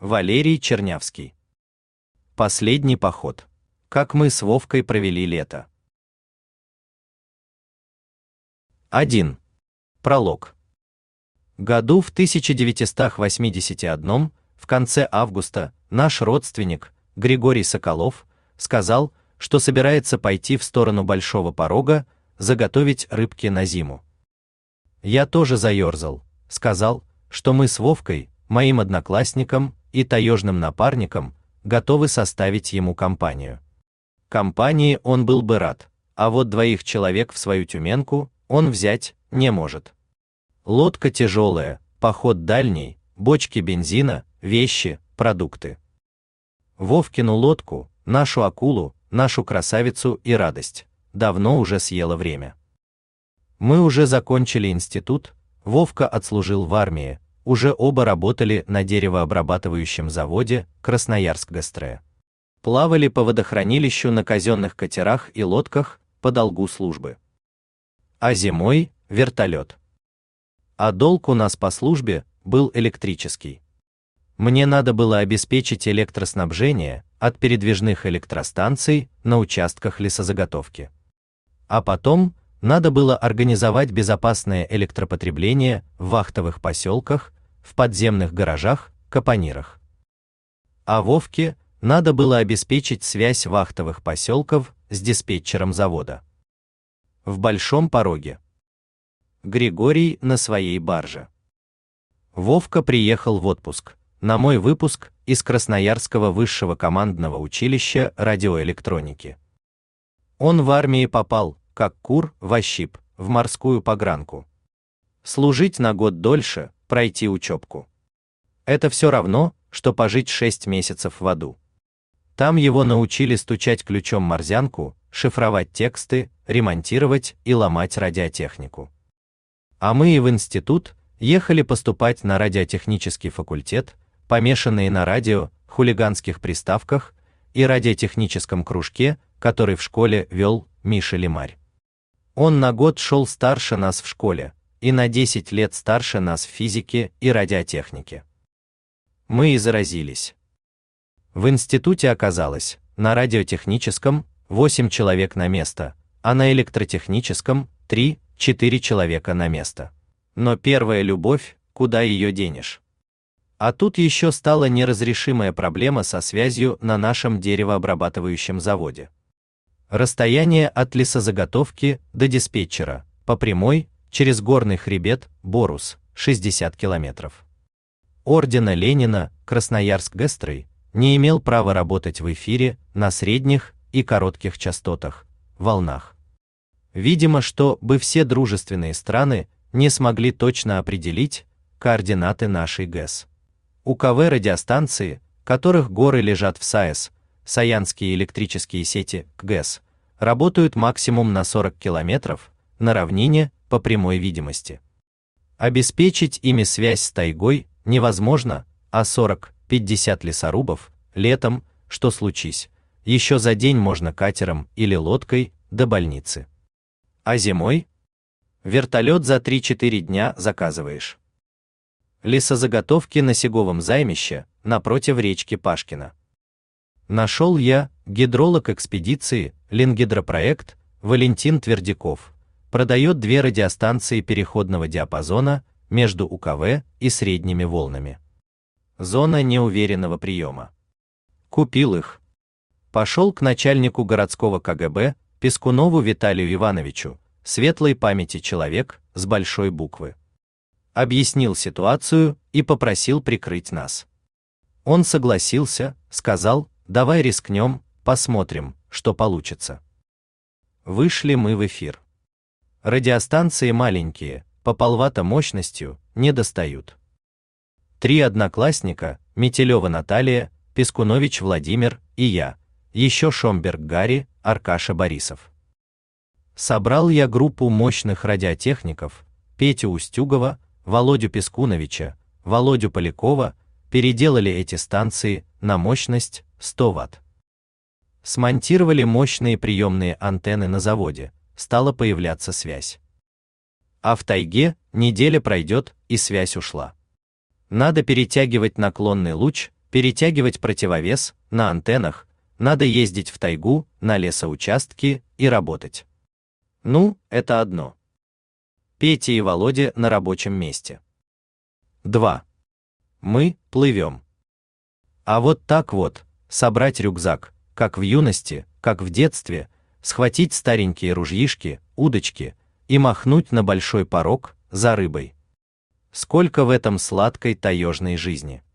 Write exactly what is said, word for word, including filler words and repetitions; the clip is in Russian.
Валерий Чернявский. Последний поход. Как мы с Вовкой провели лето. один. Пролог. Году в тысяча девятьсот восемьдесят первом, в конце августа, наш родственник, Григорий Соколов, сказал, что собирается пойти в сторону Большого Порога, заготовить рыбки на зиму. Я тоже заерзал, сказал, что мы с Вовкой, моим одноклассником и таежным напарником, готовы составить ему компанию. Компании он был бы рад, а вот двоих человек в свою тюменку он взять не может. Лодка тяжелая, поход дальний, бочки бензина, вещи, продукты. Вовкину лодку, нашу акулу, нашу красавицу и радость давно уже съело время. Мы уже закончили институт, Вовка отслужил в армии, уже оба работали на деревообрабатывающем заводе Красноярск-Гастре. Плавали по водохранилищу на казенных катерах и лодках по долгу службы. А зимой — вертолет. А долг у нас по службе был электрический. Мне надо было обеспечить электроснабжение от передвижных электростанций на участках лесозаготовки. А потом надо было организовать безопасное электропотребление в вахтовых поселках, в подземных гаражах, капонирах. А Вовке надо было обеспечить связь вахтовых поселков с диспетчером завода. В Большом Пороге. Григорий на своей барже. Вовка приехал в отпуск, на мой выпуск из Красноярского высшего командного училища радиоэлектроники. Он в армии попал, как кур в ощип, в морскую погранку. Служить на год дольше, пройти учебку. Это все равно, что пожить шесть месяцев в аду. Там его научили стучать ключом морзянку, шифровать тексты, ремонтировать и ломать радиотехнику. А мы и в институт ехали поступать на радиотехнический факультет, помешанные на радио, хулиганских приставках и радиотехническом кружке, который в школе вел Миша Лемарь. Он на год шел старше нас в школе и на десять лет старше нас в физике и радиотехнике. Мы и заразились. В институте оказалось, на радиотехническом восемь человек на место, а на электротехническом три-четыре человека на место. Но первая любовь, куда ее денешь? А тут еще стала неразрешимая проблема со связью на нашем деревообрабатывающем заводе. Расстояние от лесозаготовки до диспетчера по прямой через горный хребет Борус шестьдесят километров. Ордена Ленина Красноярск-Гастрой не имел права работать в эфире на средних и коротких частотах, волнах. Видимо, что бы все дружественные страны не смогли точно определить координаты нашей ГЭС. УКВ радиостанции, которых горы лежат в САЭС, Саянские электрические сети КГЭС, работают максимум на сорок километров, на равнине по прямой видимости. Обеспечить ими связь с тайгой невозможно, а сорок-пятьдесят лесорубов летом, что случись, еще за день можно катером или лодкой до больницы. А зимой вертолет за три-четыре дня заказываешь. Лесозаготовки на Сеговом займище, напротив речки Пашкина. Нашел я, гидролог экспедиции Ленгидропроект Валентин Твердяков, продает две радиостанции переходного диапазона между УКВ и средними волнами. Зона неуверенного приема. Купил их. Пошел к начальнику городского КГБ Пескунову Виталию Ивановичу, светлой памяти человек с большой буквы. Объяснил ситуацию и попросил прикрыть нас. Он согласился, сказал: давай рискнем, посмотрим, что получится. Вышли мы в эфир. Радиостанции маленькие, по полватта мощностью, не достают. Три одноклассника, Метелева Наталья, Пескунович Владимир и я, еще Шомберг Гарри, Аркаша Борисов. Собрал я группу мощных радиотехников, Петю Устюгова, Володю Пескуновича, Володю Полякова, переделали эти станции на мощность сто ватт. Смонтировали мощные приемные антенны на заводе, стала появляться связь. А в тайге неделя пройдет, и связь ушла. Надо перетягивать наклонный луч перетягивать противовес на антеннах, надо ездить в тайгу, на лесоучастки и работать. Ну, это одно. Петя и Володя на рабочем месте. два. Мы плывем. А вот так вот, собрать рюкзак, как в юности, как в детстве, схватить старенькие ружьишки, удочки и махнуть на большой порог за рыбой. Сколько в этом сладкой таежной жизни.